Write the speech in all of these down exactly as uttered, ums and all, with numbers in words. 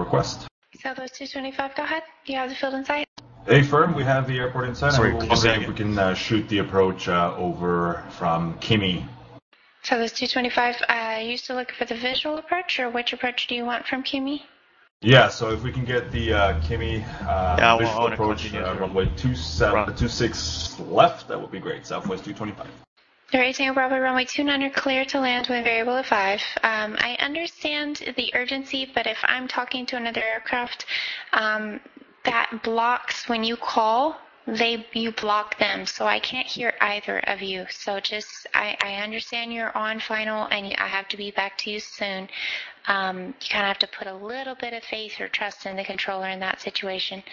request. Southwest two twenty-five, go ahead. You have the field in sight. Affirm, we have the airport in sight. Sorry, and we're could you say wondering if we can uh, shoot the approach uh, over from Kimi. Southwest two twenty-five, uh, you still looking for the visual approach, or which approach do you want from Kimi? Yeah, so if we can get the uh, Kimi uh, yeah, visual I approach, uh, runway two seven, two six left, that would be great. Southwest two twenty-five. The right Tango Bravo runway two nine are clear to land with variable at five. Um, I understand the urgency, but if I'm talking to another aircraft, um, that blocks when you call, they you block them, so I can't hear either of you. So just, I, I understand you're on final, and you, I have to be back to you soon. Um, you kind of have to put a little bit of faith or trust in the controller in that situation.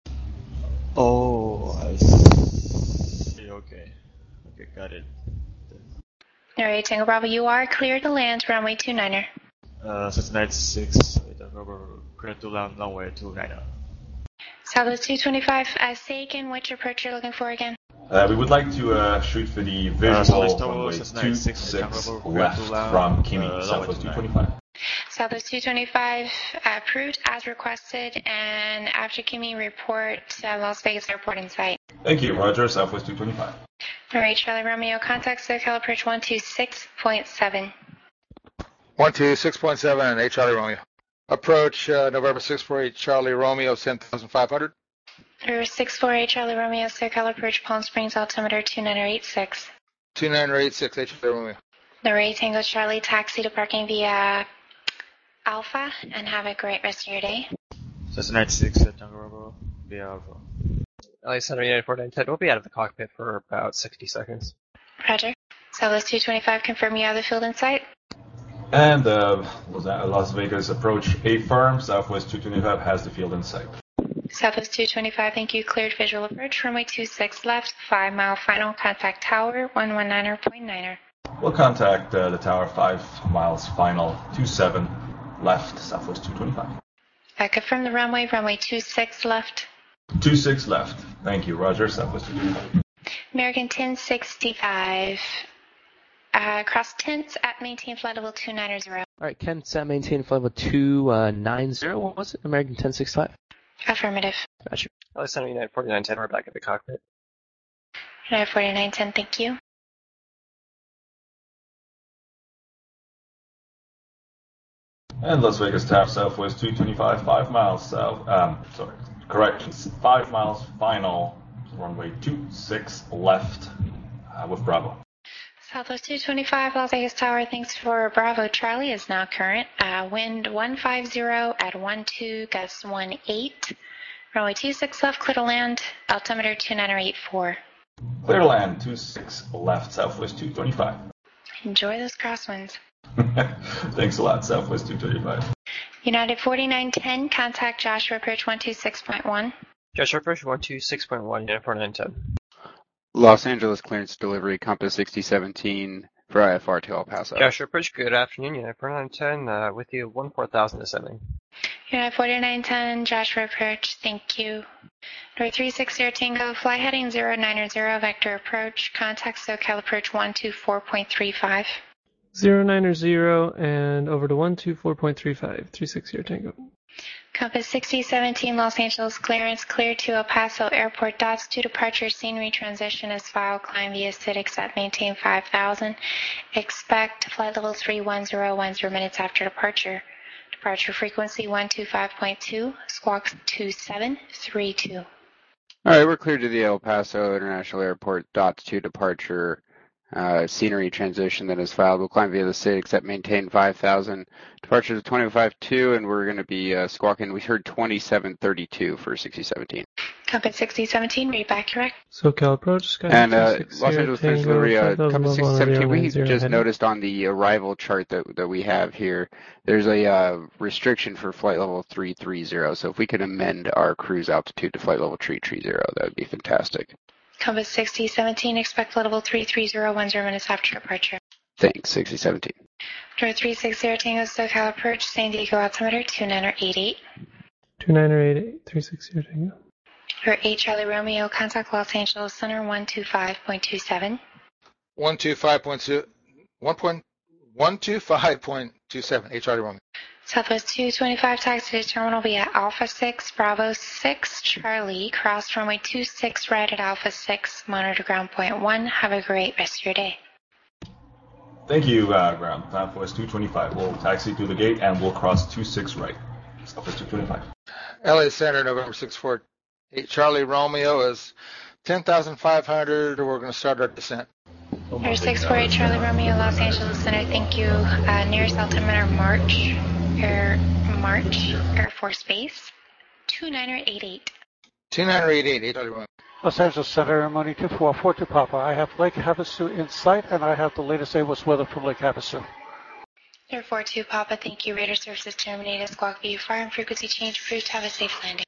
Oh, I see. Okay. Okay, got it. All right, Tango Bravo, you are clear to land, runway two niner. Uh, since ninety-six, clear to land runway two niner. Southwest two twenty-five, uh, say again which approach you're looking for again. Uh, we would like to uh, shoot for the visual uh, runway two six left from Kimi, uh, Southwest two twenty-five. Southwest two twenty-five, uh, approved as requested, and after Kimi, report uh, Las Vegas Airport in sight. Thank you, Roger, Southwest two twenty-five. All right, Charlie Romeo, contact SoCal approach one two six point seven. one two six point seven, eight Charlie Romeo. Approach uh, November six four eight Charlie Romeo, ten thousand five hundred. Or six four eight Charlie Romeo, SoCal approach Palm Springs, altimeter two nine eight six. two nine eight six, eight Charlie Romeo. The Ray Tango Charlie, taxi to parking via Alpha, and have a great rest of your day. Just ninety-six at Tango Bravo via Alpha. L A Center United four nine ten, we'll be out of the cockpit for about sixty seconds. Roger. Southwest two twenty-five, confirm you have the field in sight. And uh, was that Las Vegas approach affirm, Southwest two twenty-five has the field in sight. Southwest two twenty-five, thank you, cleared visual approach, runway two six left, five mile final, contact tower, one one niner point niner. We'll contact uh, the tower, five miles final, two seven left, Southwest two twenty-five. Uh, confirm the runway, runway two six left. two six left. Thank you, Roger. Southwest two twenty-five. American ten sixty-five. Uh, cross tents at maintain flight level two nine zero. All right, Ken, set maintain flight level two nine zero. What was it? American ten sixty-five? Affirmative. Gotcha. L A Center United forty-nine ten, we're back at the cockpit. United forty-nine ten, thank you. And Las Vegas Tower, Southwest two twenty-five, five miles south, um, sorry, corrections, five miles final, runway two six left uh, with Bravo. Southwest two twenty-five, Las Vegas Tower, thanks for Bravo. Charlie is now current. Uh, wind one five zero at one two, gust one eight. Runway two six left, clear to land, altimeter two nine eight four. Clear to land, two six left, Southwest two twenty-five. Enjoy those crosswinds. Thanks a lot, Southwest two twenty-five. United forty-nine ten, contact Joshua approach one two six point one. Joshua approach one two six point one, United forty-nine ten. Los Angeles clearance delivery, Compass sixty seventeen for I F R to El Paso. Joshua approach, good afternoon, United forty-nine ten, uh, with you, one four thousand descending. United forty-nine ten, Joshua approach, thank you. North three six zero Tango, fly heading zero nine zero, vector approach, contact SoCal approach one two four point three five. zero nine zero and over to one two four point three five, three six zero Tango. Compass sixty seventeen, Los Angeles clearance, clear to El Paso Airport, dots to departure, scenery transition as file, climb via C I T X at maintain five thousand. Expect flight level three one zero one zero minutes after departure. Departure frequency one two five point two, squawk two seven three two. All right, we're clear to the El Paso International Airport, dots to departure. Uh, scenery transition that is filed. We'll climb via the C I T X at maintain five thousand. Departure to twenty-five two, and we're going to be uh, squawking. We heard twenty-seven thirty-two for sixty seventeen. Compass sixty seventeen, read back correct. SoCal approach, Sky and uh, Los Angeles Clearance Delivery, uh, Compass sixty seventeen, we just noticed on the arrival chart that, that we have here, there's a uh, restriction for flight level three three zero. So if we could amend our cruise altitude to flight level three three zero, that would be fantastic. Compass sixty seventeen, expect flight level three three zero one zero minutes after departure. Thanks, sixty seventeen. Door three six zero Tango, SoCal approach, San Diego altimeter two nine eight eight. two nine eight eight, three six zero Tango. For eight Charlie Romeo, contact Los Angeles Center one two five point two seven. one two five point two, one two five point two seven, eight Charlie Romeo. Southwest two twenty-five, taxi to terminal via Alpha six, Bravo six, Charlie, cross runway two six right at Alpha six, monitor ground point one. Have a great rest of your day. Thank you, uh, ground. Southwest two twenty-five. We'll taxi through the gate and we'll cross two six right. Southwest two twenty-five. L A Center, November six four eight, Charlie Romeo is ten thousand five hundred. We're going to start our descent. Air six four eight, Charlie Romeo, Los Angeles Center. Thank you. Uh, nearest altimeter, March, Air March, Air Force Base, two nine eight eight. two nine eight eight, Charlie Romeo. Los Angeles Center, Airmoney two four four two Papa. I have Lake Havasu in sight, and I have the latest A W S weather from Lake Havasu. Air four two Papa, thank you. Radar services terminated. Squawk V F R and frequency change approved. Have a safe landing.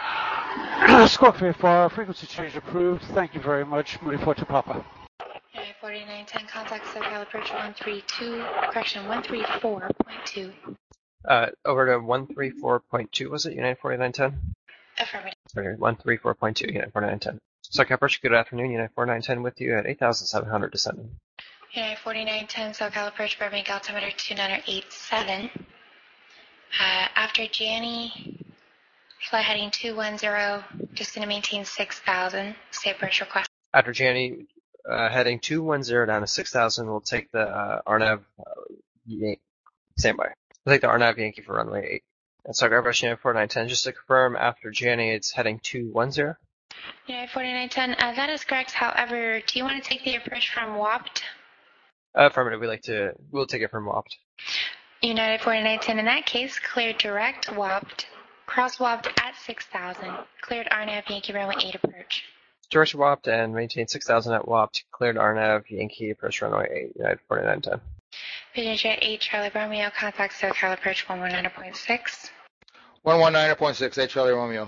Squawk V F R, frequency change approved. Thank you very much. Moody four two Papa. forty-nine ten, contact SoCal approach one three two, correction, one three four point two. Uh, over to one three four point two, was it? United forty-nine ten? Affirmative. Sorry, one three four point two, United forty-nine ten. SoCal approach, good afternoon. United forty-nine ten with you at eight thousand seven hundred descending. United forty-nine ten, SoCal approach, Burbank altimeter two nine eight seven. Uh, after Janney, flight heading two one zero, just going to maintain six thousand. Stay approach request. After Janney, uh, heading two one zero down to six thousand, we'll take the uh, R N A V uh, Yan- standby. We'll take the R N A V Yankee for runway eight. And SoCal approach, United forty-nine ten, just to confirm, after Janney, it's heading two one zero. United forty-nine ten, uh, that is correct. However, do you want to take the approach from W A P T? Uh, affirmative, we like to, we'll take it from W A P T. United forty-nine ten, in that case, cleared direct W A P T, cross W A P T at six thousand, cleared R N A V Yankee runway eight approach. Direct W A P T and maintain six thousand at W A P T, cleared R N A V Yankee approach runway eight, United forty-nine ten. Pigeon Jet eight, Charlie Romeo, contact SoCal approach one one nine point six. one one nine point six, eight Charlie Romeo.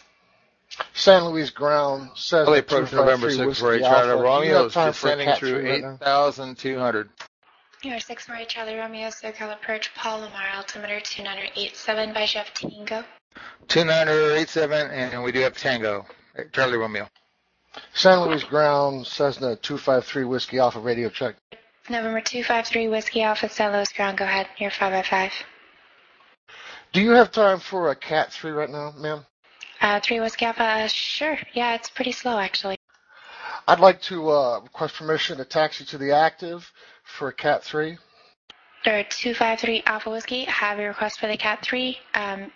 San Luis ground says L A approach November six four eight, Charlie Romeo is descending through eight thousand two hundred. Air six four eight, Charlie Romeo, SoCal approach, Paul Lamar, altimeter two nine eight seven by Jeff Tango. two nine eight seven, and we do have Tango. Charlie Romeo. San Luis ground, Cessna two five three Whiskey Alpha, radio check. November two five three, Whiskey Alpha, San Luis ground, go ahead. You're five by five. Do you have time for a Cat three right now, ma'am? Uh, three Whiskey Alpha, uh, sure. Yeah, it's pretty slow, actually. I'd like to uh, request permission to taxi to the active for Cat three. Or two five three Alpha Whiskey, have your request for the Cat three. Um,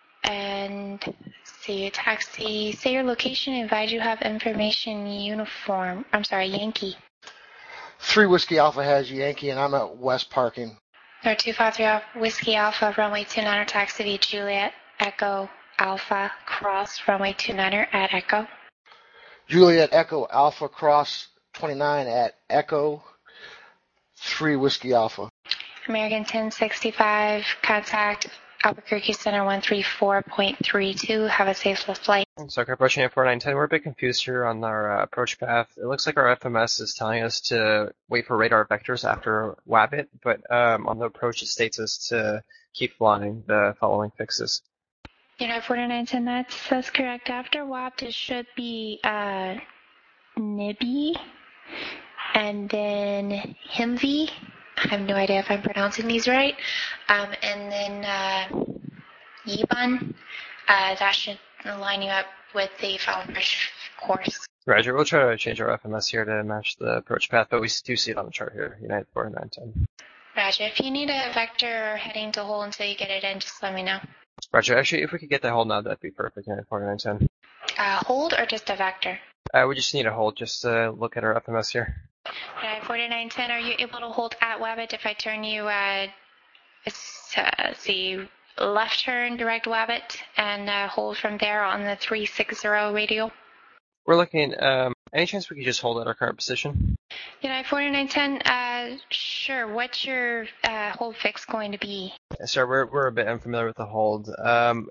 and see, taxi, say your location, advise you have information uniform. I'm sorry, Yankee. three Whiskey Alpha has Yankee, and I'm at West Parking. Or two five three Whiskey Alpha, runway two niner, taxi via Juliet, Echo, Alpha, cross, runway two niner at Echo. Juliet Echo Alpha, cross twenty-nine at Echo, three Whiskey Alpha. American ten sixty-five, contact Albuquerque Center one three four point three two. Have a safe flight. SoCal approaching at four nine ten. We're a bit confused here on our uh, approach path. It looks like our F M S is telling us to wait for radar vectors after W A B I T, but um, on the approach it states us to keep flying the following fixes. United forty-nine ten, that says correct. After W A B T, it should be uh, N I B I and then Himvy. I have no idea if I'm pronouncing these right. Um, and then uh, Yiban. Uh, that should line you up with the following course. Roger, we'll try to change our F M S here to match the approach path, but we do see it on the chart here, United forty-nine ten. Roger, if you need a vector or heading to hold until you get it in, just let me know. Roger, actually, if we could get that hold now, that'd be perfect, United forty-nine ten. Uh, hold or just a vector? Uh, we just need a hold, just to look at our F M S here. United forty-nine ten, are you able to hold at W A B I T if I turn you, uh, let's uh, see, left turn, direct W A B I T, and uh, hold from there on the three sixty radial? We're looking, um, any chance we could just hold at our current position? United forty-nine ten, uh, sure. What's your uh, hold fix going to be? Yeah, sir, we're, we're a bit unfamiliar with the hold. Um,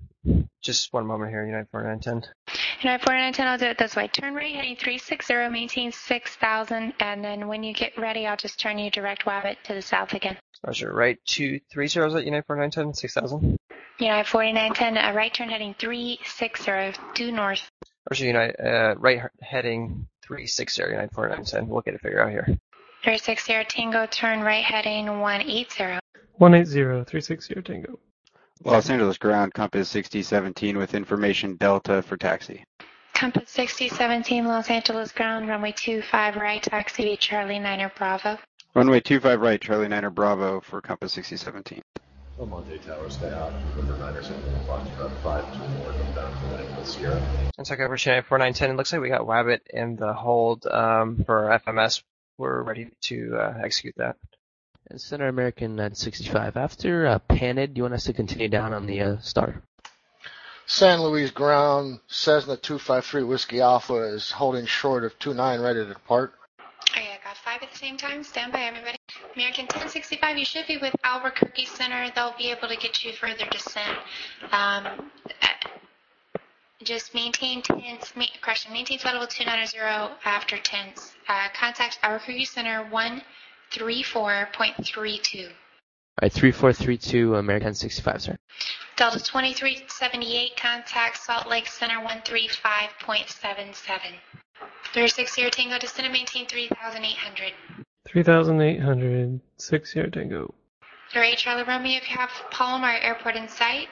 just one moment here, United forty-nine ten. United forty-nine ten, I'll do it this way. Turn right heading three sixty, maintain six thousand, and then when you get ready, I'll just turn you direct W A B I T to the south again. Roger, right two three zeros at United forty-nine ten, six thousand. United forty-nine ten, uh, right turn heading three sixty, due north. Roger, United, uh, right heading three sixty, United forty-nine ten. We'll get it figured out here. three sixty, Tango, turn right heading one eighty. one eight zero, three six zero Tango. Los Angeles ground, compass sixty seventeen with information Delta for taxi. Compass sixty seventeen, Los Angeles ground, runway two five right, taxi to Charlie Niner Bravo. Runway two five right, Charlie Niner Bravo for compass sixty seventeen. Well, Monte Tower, stay out. Number nine or something. Foxtrot five two four, come down to the Sierra. And so cover channel four nine ten. It looks like we got Wabbit in the hold um, for F M S. We're ready to uh, execute that. And Center American at sixty-five. After uh, Panid, do you want us to continue down on the uh, star? San Luis ground, Cessna two five three Whiskey Alpha is holding short of two nine, ready to depart. Okay, I got five at the same time. Stand by, everybody. American ten sixty-five, you should be with Albuquerque Center. They'll be able to get you further descent. Um, just maintain tense, ma- correction, maintain flight level two ninety after tense. Uh, contact Albuquerque Center one three four point three two. All right, three four three two, American sixty-five, sir. Delta twenty-three seventy-eight, contact Salt Lake Center one three five point seven seven. three six zero Tango, descend and maintain three thousand eight hundred. three thousand eight hundred, six zero Tango. All right, Charlie Romeo, if you have Palomar Airport in sight.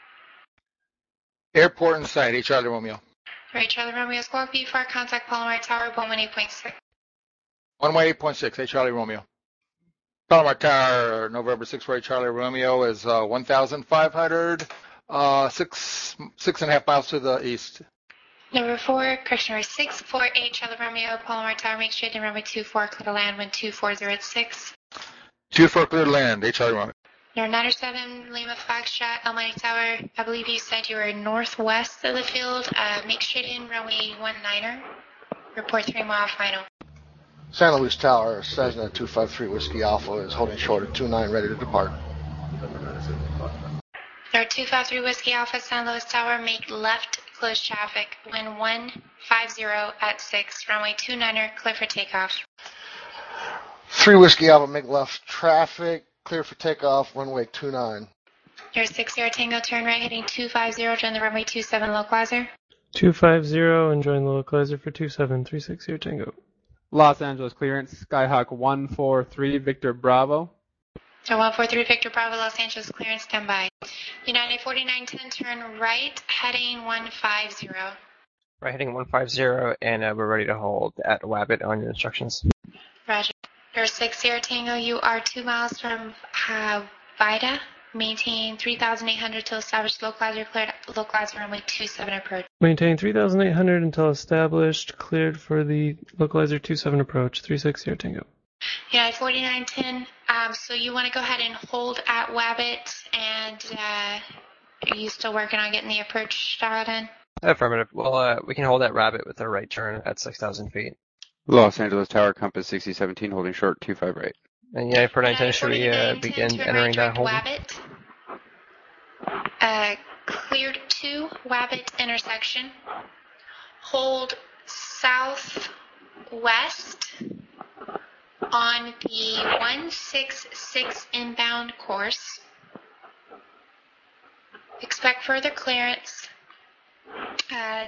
Airport in sight, H Charlie Romeo. All right, Charlie Romeo, squawk B four, contact Palomar Tower one one eight point six. one one eight point six, H Charlie Romeo. Palomar Tower, November six four eight Charlie Romeo is uh, one thousand five hundred, uh, six, six and a half miles to the east. Number four, correction number six four eight Charlie Romeo, Palomar Tower, make straight in runway two four, clear to land, wind two four zero six. two four clear to land, H Charlie Romeo. Number nine seven Lima Foxtrot, El Monte Tower, I believe you said you were northwest of the field, uh, make straight in runway one niner, report three mile final. San Luis Tower, Cessna two five three Whiskey Alpha is holding short of two nine, ready to depart. There are two five three Whiskey Alpha, San Luis Tower, make left, close traffic, wind one five zero at six, runway two niner, clear for takeoff. three Whiskey Alpha, make left traffic, clear for takeoff, runway two nine. There's six zero Tango, turn right, heading two five zero, join the runway two seven localizer. two five zero and join the localizer for two seven, three six zero Tango. Los Angeles clearance, Skyhawk one four three Victor Bravo. So one four three Victor Bravo, Los Angeles clearance, stand by. United forty-nine ten, turn right, heading one five zero. Right, heading one five zero, and uh, we're ready to hold at Wabbit on your instructions. Roger. There's six zero Tango, you are two miles from uh, Vida. Maintain three thousand eight hundred till established localizer, cleared localizer runway two seven approach. Maintain three thousand eight hundred until established, cleared for the localizer two seven approach, three six zero Tango. United forty-nine ten, um, so you want to go ahead and hold at Wabbit, and uh, are you still working on getting the approach dialed in? Affirmative. Well, uh, we can hold at Rabbit with a right turn at six thousand feet. Los Angeles Tower, compass sixty seventeen, holding short two five right. And United forty-nine ten, should we uh, begin entering that hold? Wabbit. Uh, cleared to Wabbit intersection. Hold southwest on the one six six inbound course. Expect further clearance. Uh,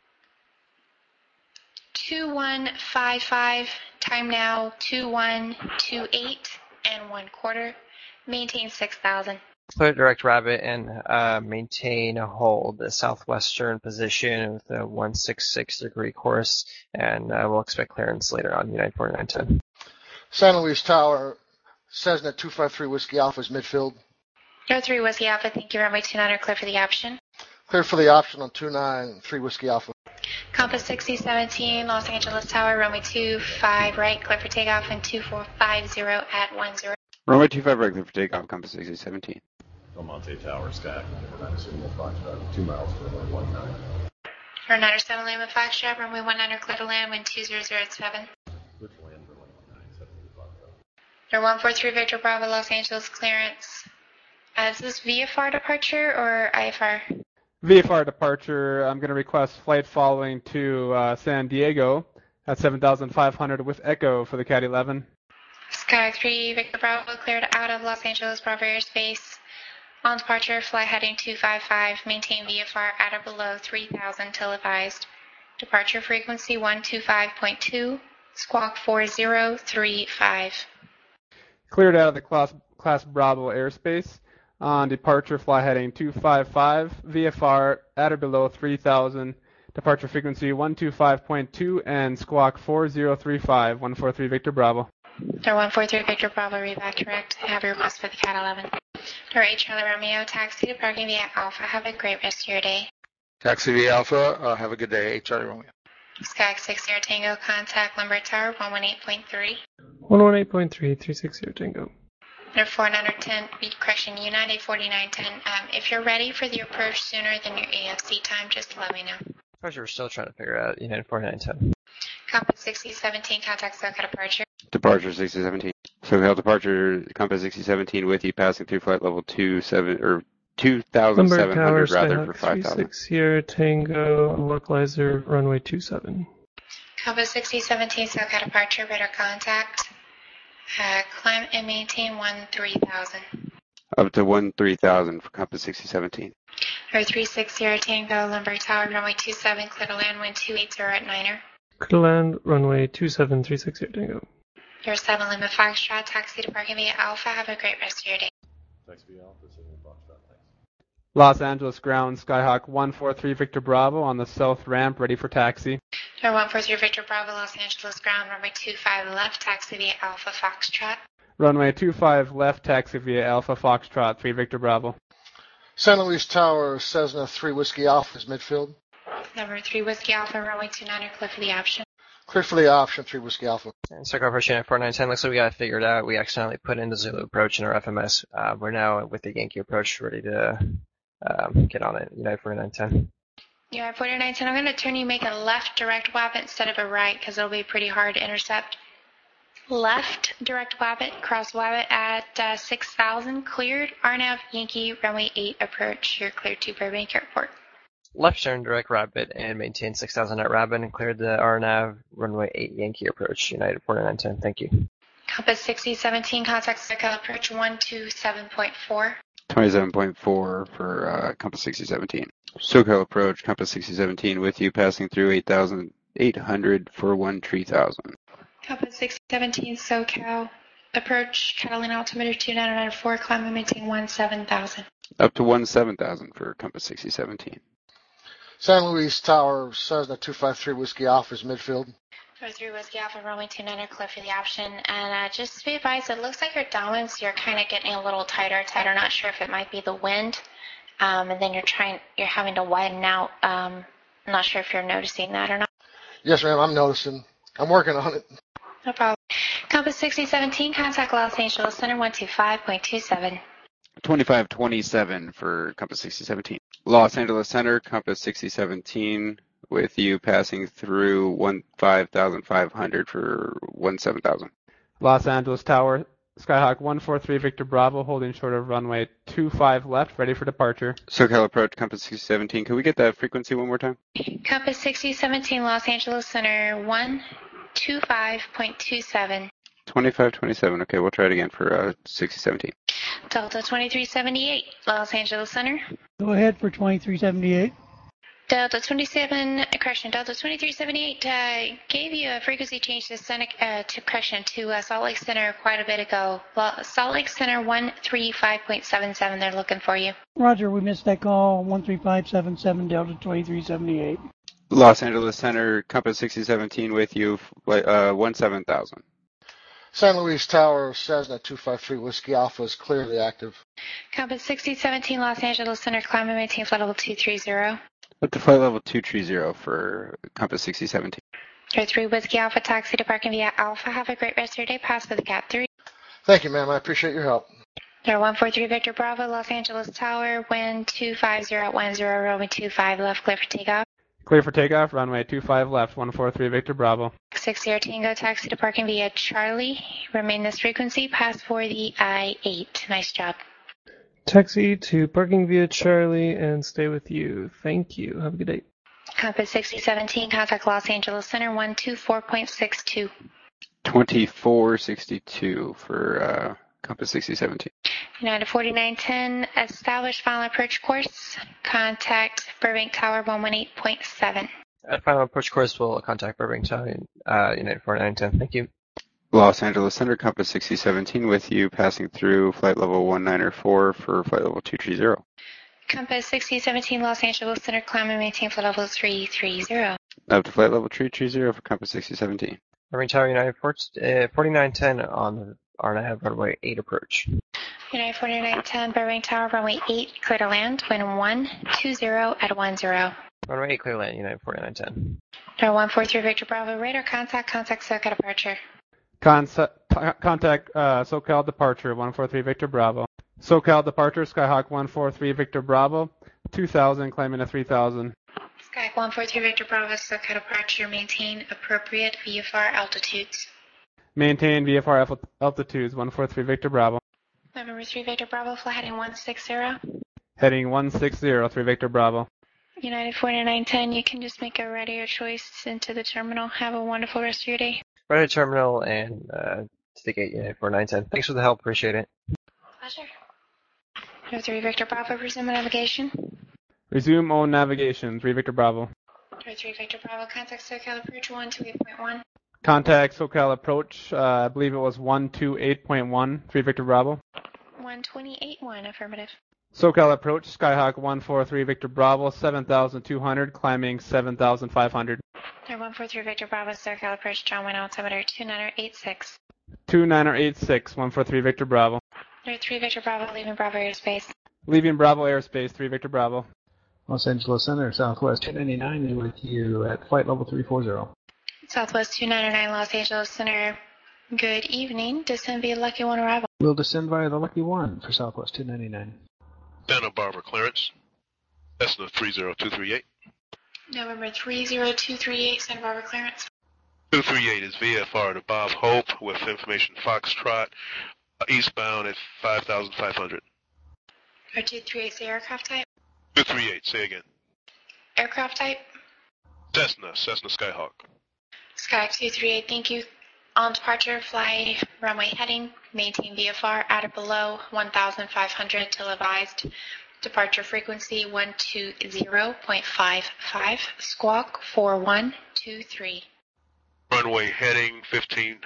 two one five five, time now two one two eight and one quarter. Maintain six thousand. Clear direct Rabbit and uh, maintain a hold, the southwestern position with a one six six degree course, and uh, we'll expect clearance later on United forty-nine ten. San Luis Tower, Cessna two five three Whiskey Alpha is midfield. No three Whiskey Alpha, thank you. Runway two nine are clear for the option. Clear for the option on two nine, three Whiskey Alpha. Compass sixty seventeen, Los Angeles Tower, runway two five right, clear for takeoff, and two four five zero at one zero. Runway two five right, clear for takeoff, compass sixty seventeen. El Monte Tower, stack, number nine seven Foxtrot, two miles to runway one nine. Or nine seven Lima Foxtrot, runway one nine are clear to land, wind two zero zero seven. Clear to land, runway one nine seven Foxtrot. Or one four three Victor Bravo, Los Angeles clearance. Uh, is this V F R departure or I F R? V F R departure, I'm going to request flight following to uh, San Diego at seven thousand five hundred with Echo for the Cat eleven. Sky three Victor Bravo cleared out of Los Angeles Bravo airspace. On departure, fly heading two five five, maintain V F R at or below three thousand till advised. Departure frequency one two five point two, squawk four zero three five. Cleared out of the class, class Bravo airspace. On departure, fly heading two five five, V F R at or below three thousand, departure frequency one two five point two, and squawk four zero three five, one four three Victor Bravo. Door one four three Victor Bravo, read back correct. I have a request for the Cat eleven. Door eight Charlie Romeo, taxi to parking via Alpha. Have a great rest of your day. Taxi via Alpha, uh, have a good day. eight Charlie Romeo. Sky six zero Tango, contact Lumber Tower one one eight point three. one one eight point three, three six zero Tango. Number four nine ten, correction, United forty-nine ten. Um, if you're ready for the approach sooner than your A F C time, just let me know. Of course, we're still trying to figure out United forty-nine ten. Compass sixty seventeen, contact SoCal departure. Departure sixty seventeen. SoCal departure, Compass sixty seventeen with you, passing through flight level two seven or two thousand seven hundred rather for five thousand. three six Sierra Tango, localizer runway two seven. Compass sixty seventeen, SoCal departure, radar contact. Uh, climb and maintain one three thousand. Up to one three thousand for Compass sixty seventeen. Or three six zero Tango, Lumber Tower, runway two seven, clear to land, wind two eight zero at Niner. Clear to land, runway two seven, three six zero Tango. Your seven Lima Foxtrot, taxi to parking via Alpha. Have a great rest of your day. Taxi via Alpha, seven Foxtrot, thanks. Los Angeles ground, Skyhawk one four three Victor Bravo on the south ramp, ready for taxi. Door one four three Victor Bravo, Los Angeles ground, runway two five left, taxi via Alpha Foxtrot. Runway two five left, taxi via Alpha Foxtrot, three Victor Bravo. San Luis Tower, Cessna three Whiskey Alpha is midfield. Number three Whiskey Alpha, runway two nine, clear for the option. Clear for the option, three Whiskey Alpha. And SoCal approach United forty-nine ten, looks like we got it figured out. We accidentally put in the Zulu approach in our F M S. Uh, we're now with the Yankee approach ready to um, get on it, United forty-nine ten. Yeah, forty-nine ten, I'm going to turn you, make a left direct wabbit instead of a right because it'll be pretty hard to intercept. Left direct wabbit, cross wabbit at uh, six thousand, cleared. R N A V Yankee runway eight approach. You're cleared to Burbank Airport. Left turn direct rabbit and maintain six thousand at rabbit and cleared the R N A V runway eight Yankee approach, United forty-nine ten. Thank you. Compass sixty seventeen, contact SoCal approach one two seven point four. twenty-seven point four for uh, Compass sixty seventeen. SoCal approach, Compass sixty seventeen with you, passing through eight thousand eight hundred for one three thousand. Compass sixty seventeen, SoCal approach, Catalina altimeter two nine nine four, climb and maintain one seven thousand. Up to one seven thousand for Compass sixty seventeen. San Luis Tower, Cessna two five three Whiskey Alpha is midfield. Or three Whiskey Alpha, runway two nine, clear for the option. And uh, just to be advised, it looks like your downwinds, you're kind of getting a little tighter, tighter. Not sure if it might be the wind. Um, and then you're trying, you're having to widen out. Um, I'm not sure if you're noticing that or not. Yes, ma'am, I'm noticing. I'm working on it. No problem. Compass sixty seventeen, contact Los Angeles Center one two five point two seven. twenty-five twenty-seven for Compass sixty seventeen. Los Angeles Center, Compass sixty seventeen with you, passing through one five thousand five hundred for one seven thousand. Los Angeles Tower, Skyhawk one four three Victor Bravo, holding short of runway two five left, ready for departure. SoCal approach, Compass sixty seventeen. Can we get that frequency one more time? Compass sixty seventeen, Los Angeles Center one two five point two seven. twenty-five twenty-seven. Okay, we'll try it again for uh, sixty seventeen. Delta twenty-three seventy-eight, Los Angeles Center. Go ahead for twenty-three seventy-eight. Delta twenty-seven, correction, Delta twenty-three seventy-eight uh, gave you a frequency change to, Sen- uh, to correction, to uh, Salt Lake Center quite a bit ago. Well, Salt Lake Center one three five point seven seven, they're looking for you. Roger, we missed that call. one three five seven seven, Delta twenty-three seventy-eight. Los Angeles Center, Compass sixty seventeen with you, uh, one seven thousand. San Luis Tower, Cessna two five three Whiskey Alpha is clearly active. Compass sixty seventeen, Los Angeles Center, climb and maintain flight level two three zero. Up to flight level two three zero for Compass sixty seventeen. Or three Whiskey Alpha, taxi to parking via Alpha. Have a great rest of your day. Pass for the Cat three. Thank you, ma'am. I appreciate your help. Or one four three Victor Bravo, Los Angeles Tower, wind two five zero at one zero, runway two five left, clear for takeoff. Clear for takeoff, runway two five left, one four three Victor Bravo. six zero Tango, taxi to parking via Charlie. Remain this frequency, pass for the I eight. Nice job. Taxi to parking via Charlie and stay with you. Thank you. Have a good day. Compass sixty seventeen, contact Los Angeles Center one two four point six two. twenty-four sixty-two for uh, Compass sixty seventeen. United forty-nine ten, establish final approach course. Contact Burbank Tower one one eight point seven. At final approach course, we'll contact Burbank Tower, uh, United forty-nine ten. Thank you. Los Angeles Center, Compass sixty seventeen with you, passing through flight level one niner four for flight level two three zero. Compass sixty seventeen Los Angeles Center, climb and maintain flight level three three zero. Up to flight level three three zero for Compass sixty seventeen. Runway Tower United Ports, uh, forty-nine ten on the R N A V runway eight approach. United forty-nine ten, Burbank Tower, runway eight, clear to land, wind one two zero at one zero. Runway eight, clear land, United forty-nine ten. Tower one four three Victor Bravo, radar contact, contact SoCal departure. Contact, contact uh, SoCal departure, one four three Victor Bravo. SoCal departure, Skyhawk one four three Victor Bravo, two thousand, climbing to three thousand. Skyhawk one four three Victor Bravo, SoCal departure, maintain appropriate V F R altitudes. Maintain V F R altitudes, one four three Victor Bravo. Number three Victor Bravo, fly heading one six zero. Heading one six zero, three Victor Bravo. United forty-nine ten, you can just make a radio choice into the terminal. Have a wonderful rest of your day. Right at terminal and uh, to the gate, United forty-nine ten. Thanks for the help, appreciate it. Pleasure. Number three Victor Bravo, resume navigation. Resume on navigation, three Victor Bravo. Number three Victor Bravo, contact SoCal approach one two eight point one. Contact SoCal approach, uh, I believe it was one two eight point one, three Victor Bravo. one twenty-eight one, affirmative. SoCal approach, Skyhawk one four three Victor Bravo, seven thousand two hundred, climbing seven thousand five hundred. Number one four three Victor Bravo, SoCal approach, John Wayne altimeter two nine eight six. two nine eight six, one four three Victor Bravo. Number three Victor Bravo, leaving Bravo airspace. Leaving Bravo airspace, three Victor Bravo. Los Angeles Center, Southwest two ninety-nine is with you at flight level three four zero. Southwest two ninety-nine Los Angeles Center, good evening. Descend via Lucky One arrival. We'll descend via the Lucky One for Southwest two ninety-nine. Santa Barbara clearance. Cessna three zero two three eight. November three zero two three eight, Santa Barbara clearance. two three eight is V F R to Bob Hope with information Foxtrot, uh, eastbound at five thousand five hundred. Or two three eight, say aircraft type. two three eight, say again. Aircraft type. Cessna, Cessna Skyhawk. Sky two three eight, thank you. On departure, fly runway heading, maintain V F R at or below one thousand five hundred till advised. Departure frequency one two zero point five five, squawk four one two three. Runway heading fifteen,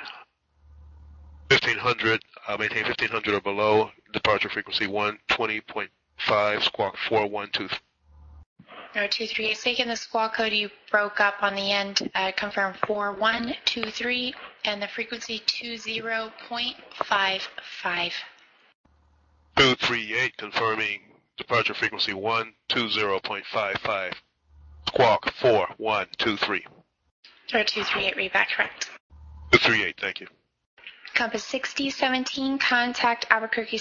fifteen hundred, uh, maintain fifteen hundred or below. Departure frequency one twenty point five, squawk four one two three. No, two three eight, taking the squawk code you broke up on the end, uh, confirm four one two three, and the frequency two zero point five five. two three eight, confirming departure frequency one two zero point five five, squawk four one two three. Or two three eight, read back correct. two three eight, thank you. Compass sixty seventeen, contact Albuquerque